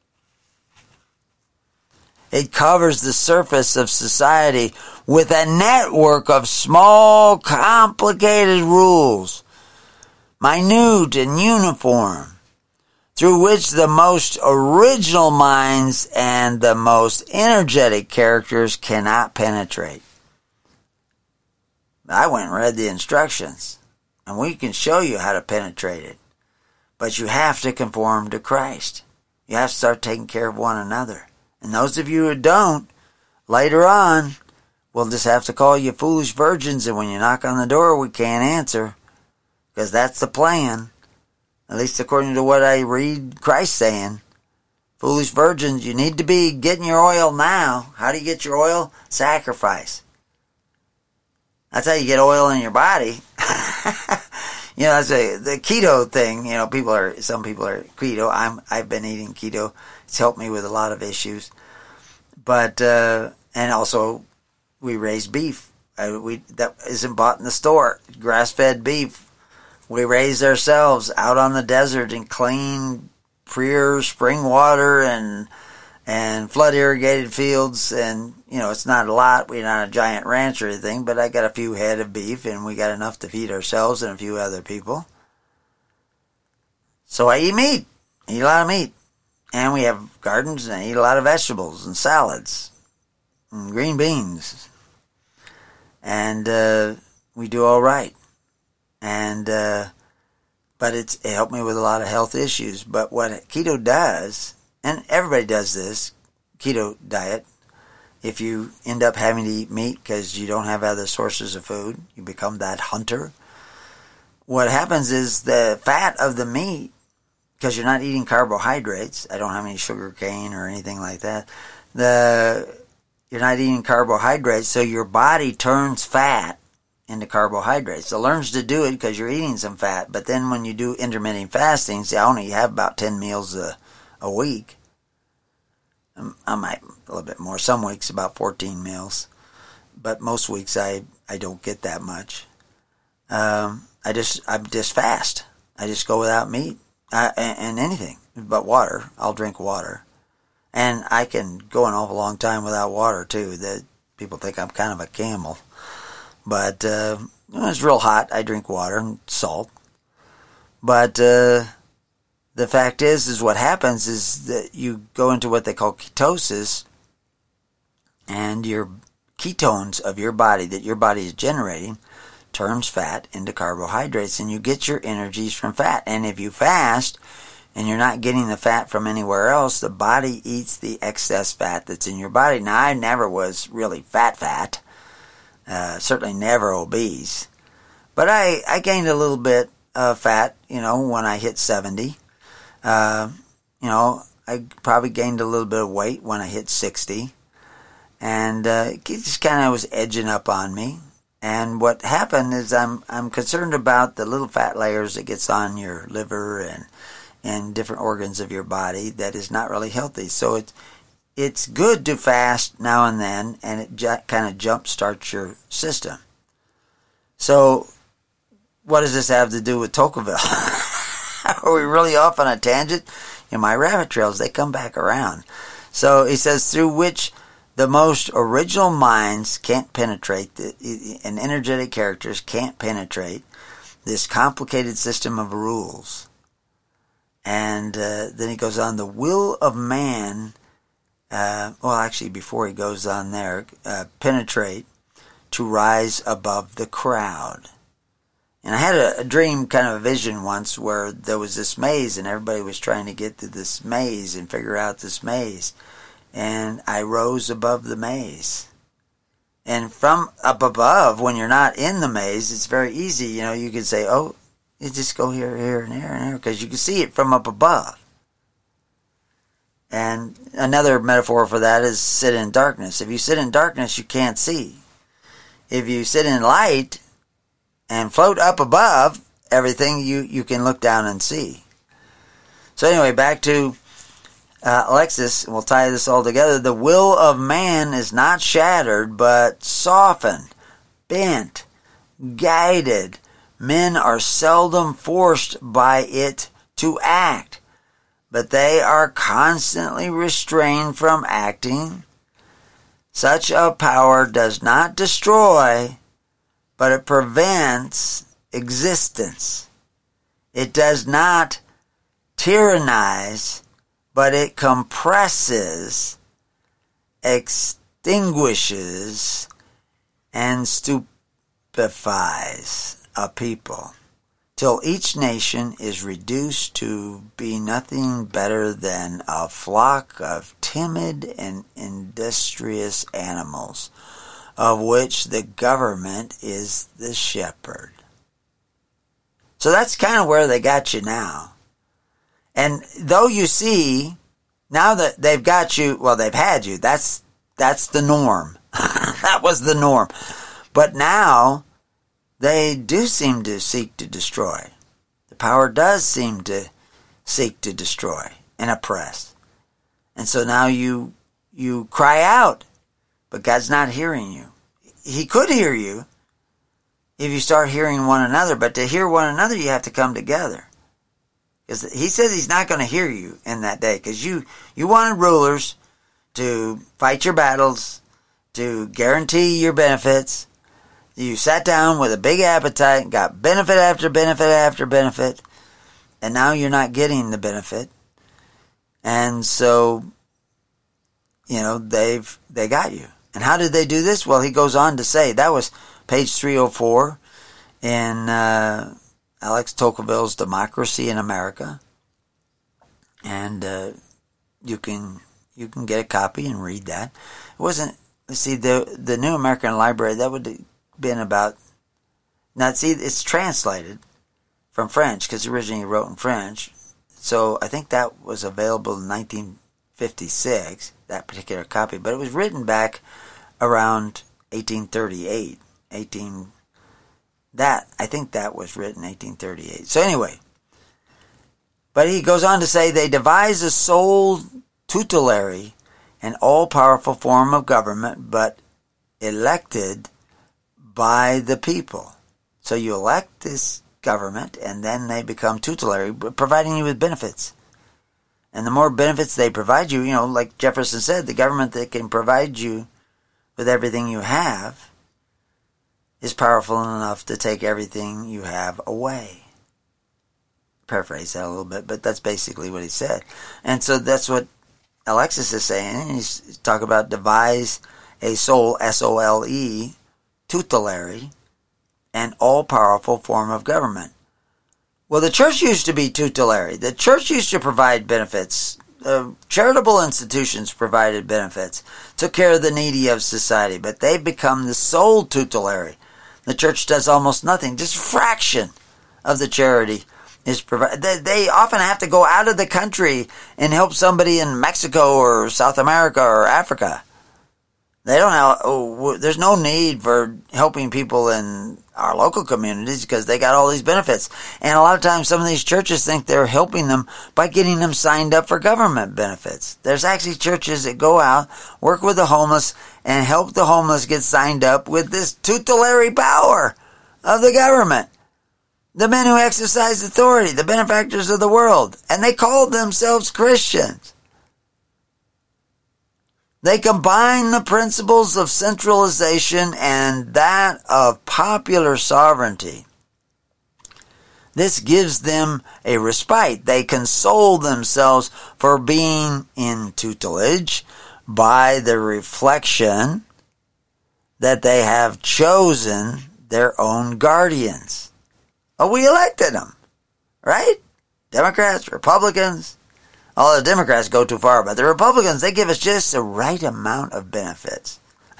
S2: It covers the surface of society with a network of small, complicated rules, minute and uniform, through which the most original minds and the most energetic characters cannot penetrate. I went and read the instructions, and we can show you how to penetrate it. But you have to conform to Christ. You have to start taking care of one another. And those of you who don't, later on, we'll just have to call you foolish virgins, and when you knock on the door, we can't answer. Because that's the plan. At least according to what I read Christ saying. Foolish virgins, you need to be getting your oil now. How do you get your oil? Sacrifice. That's how you get oil in your body. You know, that's a, the keto thing. You know, people are, some people are keto. I'm, I've been eating keto. It's helped me with a lot of issues. But, uh, and also we raise beef. Uh, we, that isn't bought in the store. Grass-fed beef. We raise ourselves out on the desert in clean, pure spring water and and flood irrigated fields. And, you know, it's not a lot. We're not a giant ranch or anything, but I got a few head of beef and we got enough to feed ourselves and a few other people. So I eat meat. I eat a lot of meat. And we have gardens and I eat a lot of vegetables and salads and green beans. And uh, we do all right. And, uh, but it's, it helped me with a lot of health issues. But what keto does, and everybody does this, keto diet, if you end up having to eat meat because you don't have other sources of food, you become that hunter. What happens is the fat of the meat, because you're not eating carbohydrates, I don't have any sugar cane or anything like that, the, you're not eating carbohydrates, so your body turns fat into carbohydrates. It learns to do it because you're eating some fat. But then when you do intermittent fasting, see, I only have about ten meals a, a week. I might a little bit more. Some weeks about fourteen meals. But most weeks I, I don't get that much. Um, I just I just fast. I just go without meat uh, and, and anything but water. I'll drink water. And I can go an awful long time without water too. That people think I'm kind of a camel. But uh, when it's real hot, I drink water and salt. But uh, the fact is, is what happens is that you go into what they call ketosis, and your ketones of your body that your body is generating turns fat into carbohydrates, and you get your energies from fat. And if you fast and you're not getting the fat from anywhere else, the body eats the excess fat that's in your body. Now, I never was really fat fat. Uh, certainly never obese. But I, I gained a little bit of fat, you know, when I hit seventy. Uh, you know, I probably gained a little bit of weight when I hit sixty. And uh, it just kind of was edging up on me. And what happened is I'm I'm concerned about the little fat layers that gets on your liver and, and different organs of your body that is not really healthy. So it's It's good to fast now and then, and it ju- kind of jump starts your system. So, what does this have to do with Tocqueville? Are we really off on a tangent? In my rabbit trails, they come back around. So, he says, through which the most original minds can't penetrate, the, and energetic characters can't penetrate this complicated system of rules. And uh, then he goes on, the will of man... Uh, well, actually, before he goes on there, uh, penetrate to rise above the crowd. And I had a, a dream, kind of a vision once, where there was this maze, and everybody was trying to get to this maze and figure out this maze. And I rose above the maze. And from up above, when you're not in the maze, it's very easy. You know, you can say, oh, you just go here, here, and here, and here, because you can see it from up above. And another metaphor for that is sit in darkness. If you sit in darkness, you can't see. If you sit in light and float up above everything, you, you can look down and see. So anyway, back to uh, Alexis, we'll tie this all together. The will of man is not shattered, but softened, bent, guided. Men are seldom forced by it to act, but they are constantly restrained from acting. Such a power does not destroy, but it prevents existence. It does not tyrannize, but it compresses, extinguishes, and stupefies a people, till each nation is reduced to be nothing better than a flock of timid and industrious animals, of which the government is the shepherd. So that's kind of where they got you now. And though you see, now that they've got you, well, they've had you, that's that's the norm. That was the norm. But now, they do seem to seek to destroy. The power does seem to seek to destroy and oppress. And so now you you cry out, but God's not hearing you. He could hear you if you start hearing one another, but to hear one another, you have to come together. Because he says he's not going to hear you in that day, because you, you wanted rulers to fight your battles, to guarantee your benefits. You sat down with a big appetite, got benefit after benefit after benefit, and now you're not getting the benefit. And so, you know, they've they got you. And how did they do this? Well, he goes on to say, that was page three oh four in uh, Alex Tocqueville's Democracy in America. And uh, you can you can get a copy and read that. It wasn't, see, the the New American Library, that would have been about, now see, it's translated from French, because originally he wrote in French. So I think that was available in nineteen fifty-six, that particular copy. But it was written back around eighteen thirty-eight. eighteen That, I think that was written eighteen thirty-eight. So anyway, but he goes on to say, they devise a sole tutelary and all-powerful form of government, but elected by the people. So you elect this government, and then they become tutelary, providing you with benefits. And the more benefits they provide you, you know, like Jefferson said, the government that can provide you with everything you have is powerful enough to take everything you have away. Paraphrase that a little bit, but that's basically what he said. And so that's what Alexis is saying. He's talking about devise a sole, S O L E, tutelary, and all-powerful form of government. Well, the church used to be tutelary. The church used to provide benefits. Uh, charitable institutions provided benefits, took care of the needy of society, but they've become the sole tutelary. The church does almost nothing. Just a fraction of the charity is provided. They, they often have to go out of the country and help somebody in Mexico or South America or Africa. They don't have, oh, there's no need for helping people in our local communities because they got all these benefits. And a lot of times some of these churches think they're helping them by getting them signed up for government benefits. There's actually churches that go out, work with the homeless, and help the homeless get signed up with this tutelary power of the government. The men who exercise authority, the benefactors of the world. And they call themselves Christians. They combine the principles of centralization and that of popular sovereignty. This gives them a respite. They console themselves for being in tutelage by the reflection that they have chosen their own guardians. Oh, we elected them, right? Democrats, Republicans. All the Democrats go too far, but the Republicans, they give us just the right amount of benefits.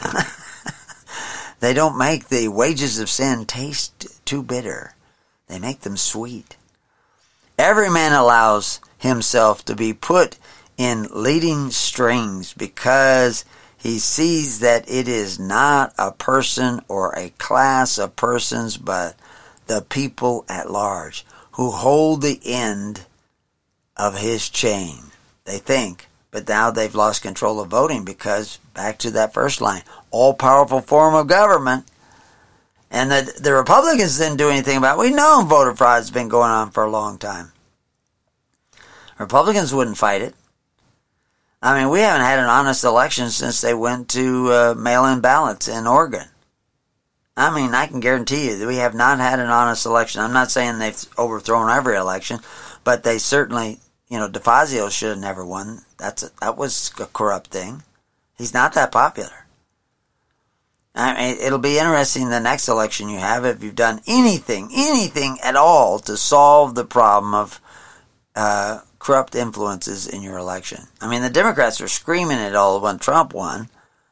S2: They don't make the wages of sin taste too bitter. They make them sweet. Every man allows himself to be put in leading strings because he sees that it is not a person or a class of persons, but the people at large who hold the end of his chain. They think, but now they've lost control of voting because, back to that first line, all-powerful form of government. And the, the Republicans didn't do anything about it. We know voter fraud has been going on for a long time. Republicans wouldn't fight it. I mean, we haven't had an honest election since they went to uh, mail-in ballots in Oregon. I mean, I can guarantee you that we have not had an honest election. I'm not saying they've overthrown every election, but they certainly, you know, DeFazio should have never won. That's a, that was a corrupt thing. He's not that popular. I mean, it'll be interesting the next election you have if you've done anything, anything at all to solve the problem of uh, corrupt influences in your election. I mean, the Democrats were screaming it all when Trump won,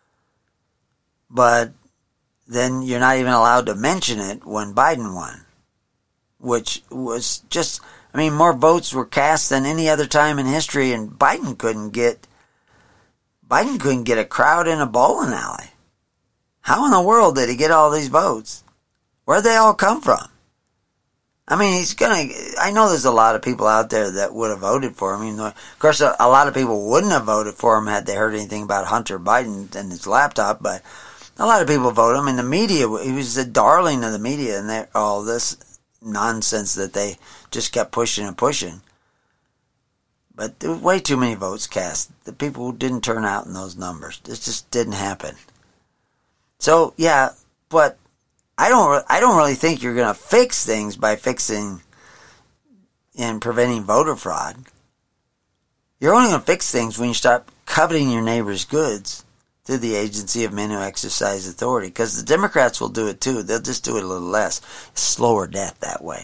S2: but then you're not even allowed to mention it when Biden won, which was just, I mean, more votes were cast than any other time in history, and Biden couldn't get, Biden couldn't get a crowd in a bowling alley. How in the world did he get all these votes? Where'd they all come from? I mean, he's gonna, I know there's a lot of people out there that would have voted for him. Even though, of course, a, a lot of people wouldn't have voted for him had they heard anything about Hunter Biden and his laptop, but a lot of people voted him. In the media, he was the darling of the media, and all this nonsense that they just kept pushing and pushing. But there were way too many votes cast. The people didn't turn out in those numbers. It just didn't happen. So, yeah, but I don't I don't really think you're going to fix things by fixing and preventing voter fraud. You're only going to fix things when you stop coveting your neighbor's goods through the agency of men who exercise authority. Because the Democrats will do it too. They'll just do it a little less. Slower death that way.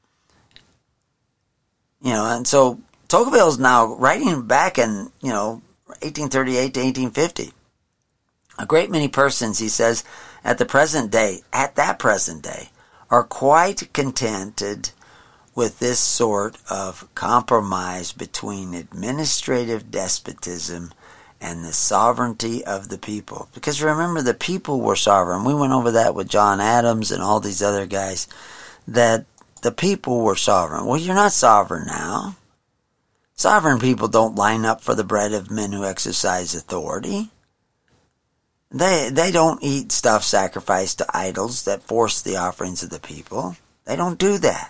S2: You know, and so Tocqueville's now writing back in, you know, eighteen thirty-eight to eighteen fifty. A great many persons, he says, at the present day, at that present day, are quite contented with this sort of compromise between administrative despotism and the sovereignty of the people. Because remember, the people were sovereign. We went over that with John Adams and all these other guys, that the people were sovereign. Well, you're not sovereign now. Sovereign people don't line up for the bread of men who exercise authority. They they don't eat stuff sacrificed to idols that force the offerings of the people. They don't do that.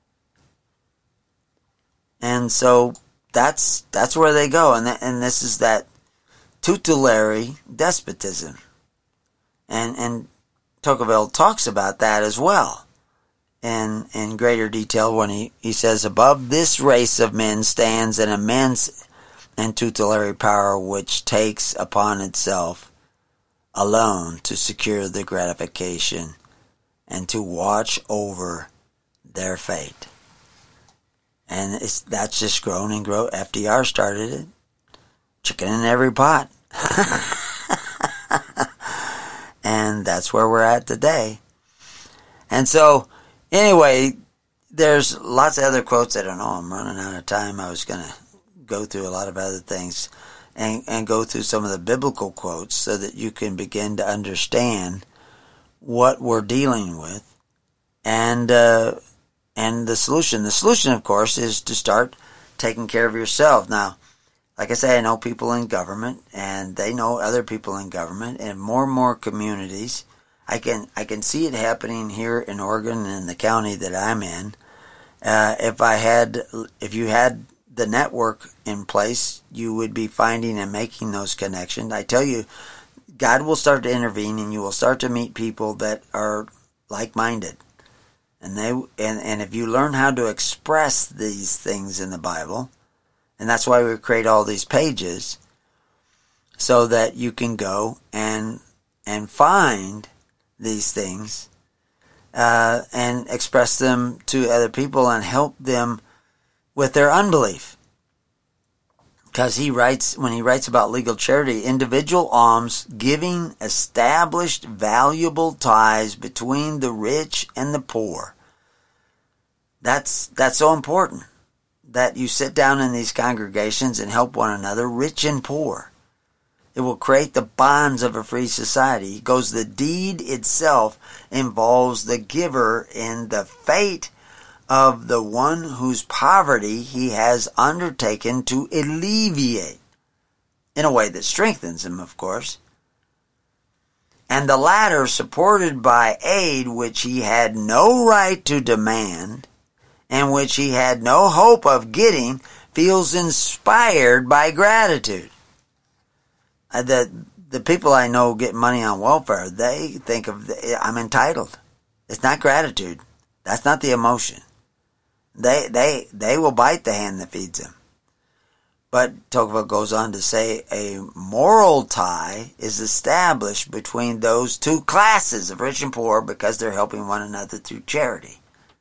S2: And so that's that's where they go. And, th- and this is that tutelary despotism. And and Tocqueville talks about that as well in, in greater detail when he, he says, above this race of men stands an immense and tutelary power which takes upon itself alone to secure the gratification and to watch over their fate. And it's, that's just grown and grown. F D R started it. Chicken in every pot. And that's where we're at today. And so, anyway, there's lots of other quotes. I don't know, I'm running out of time. I was going to go through a lot of other things. And, and go through some of the biblical quotes so that you can begin to understand what we're dealing with and uh, and the solution. The solution, of course, is to start taking care of yourself. Now, like I say, I know people in government, and they know other people in government, and more and more communities. I can I can see it happening here in Oregon and in the county that I'm in. Uh, if I had, if you had the network in place, you would be finding and making those connections. I tell you, God will start to intervene, and you will start to meet people that are like-minded. And they and, and if you learn how to express these things in the Bible, and that's why we create all these pages, so that you can go and and find these things uh, and express them to other people and help them with their unbelief. Because he writes, when he writes about legal charity, individual alms giving established valuable ties between the rich and the poor. That's that's so important. that you sit down in these congregations and help one another, rich and poor. It will create the bonds of a free society. It goes, the deed itself involves the giver in the fate of the one whose poverty he has undertaken to alleviate, in a way that strengthens him, of course. And the latter, supported by aid which he had no right to demand, and which he had no hope of getting, feels inspired by gratitude. The, the people I know get money on welfare, they think of, I'm entitled. It's not gratitude. That's not the emotion. They, they, they will bite the hand that feeds them. But Tocqueville goes on to say a moral tie is established between those two classes of rich and poor because they're helping one another through charity,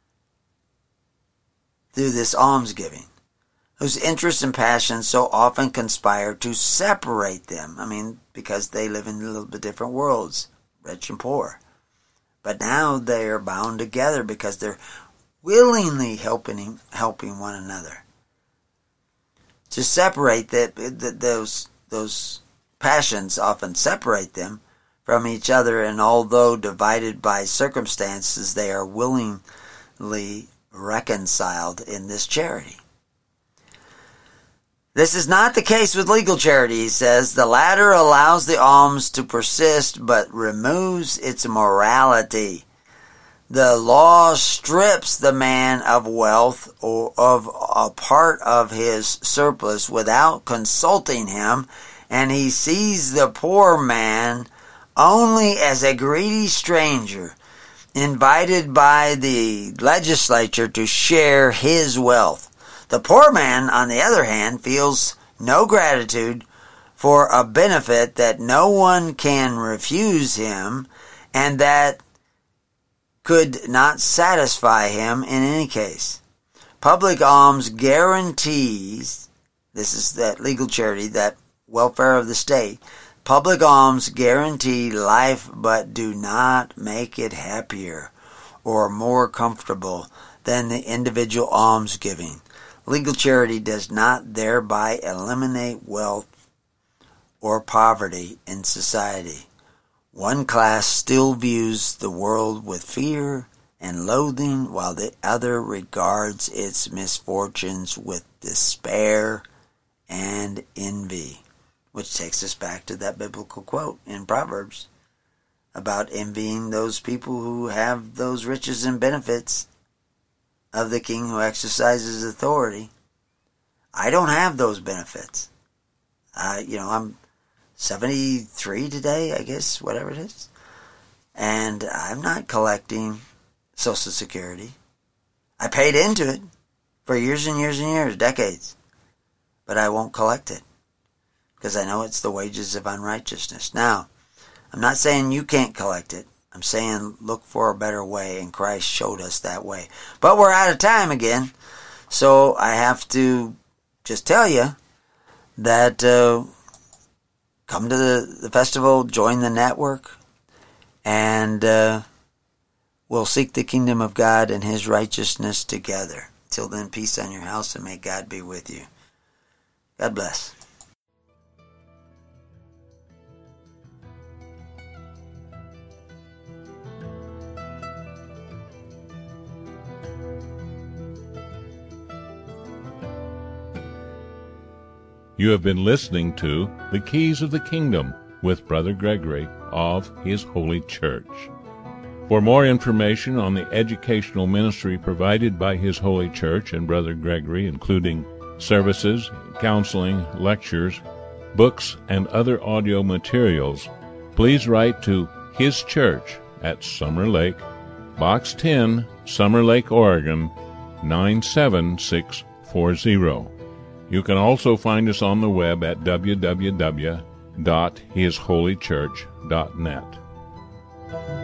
S2: through this almsgiving, whose interests and passions so often conspire to separate them. I mean, because they live in a little bit different worlds, rich and poor. But now they are bound together because they're willingly helping helping one another. To separate that, that those those passions often separate them from each other, and although divided by circumstances, they are willingly reconciled in this charity. This is not the case with legal charity, he says. The latter allows the alms to persist, but removes its morality. The law strips the man of wealth or of a part of his surplus without consulting him, and he sees the poor man only as a greedy stranger invited by the legislature to share his wealth. The poor man, on the other hand, feels no gratitude for a benefit that no one can refuse him, and that could not satisfy him in any case. Public alms guarantees, this is that legal charity, that welfare of the state, public alms guarantee life but do not make it happier or more comfortable than the individual almsgiving. Legal charity does not thereby eliminate wealth or poverty in society. One class still views the world with fear and loathing, while the other regards its misfortunes with despair and envy. Which takes us back to that biblical quote in Proverbs about envying those people who have those riches and benefits of the king who exercises authority. I don't have those benefits. Uh, you know, I'm seventy-three today, I guess, whatever it is. And I'm not collecting Social Security. I paid into it for years and years and years, decades. But I won't collect it because I know it's the wages of unrighteousness. Now, I'm not saying you can't collect it. I'm saying look for a better way, and Christ showed us that way. But we're out of time again, so I have to just tell you that uh, come to the, the festival, join the network, and uh, we'll seek the kingdom of God and His righteousness together. Till then, peace on your house, and may God be with you. God bless.
S1: You have been listening to The Keys of the Kingdom with Brother Gregory of His Holy Church. For more information on the educational ministry provided by His Holy Church and Brother Gregory, including services, counseling, lectures, books, and other audio materials, please write to His Church at Summer Lake, Box ten, Summer Lake, Oregon, nine seven six four zero. You can also find us on the web at w w w dot his holy church dot net.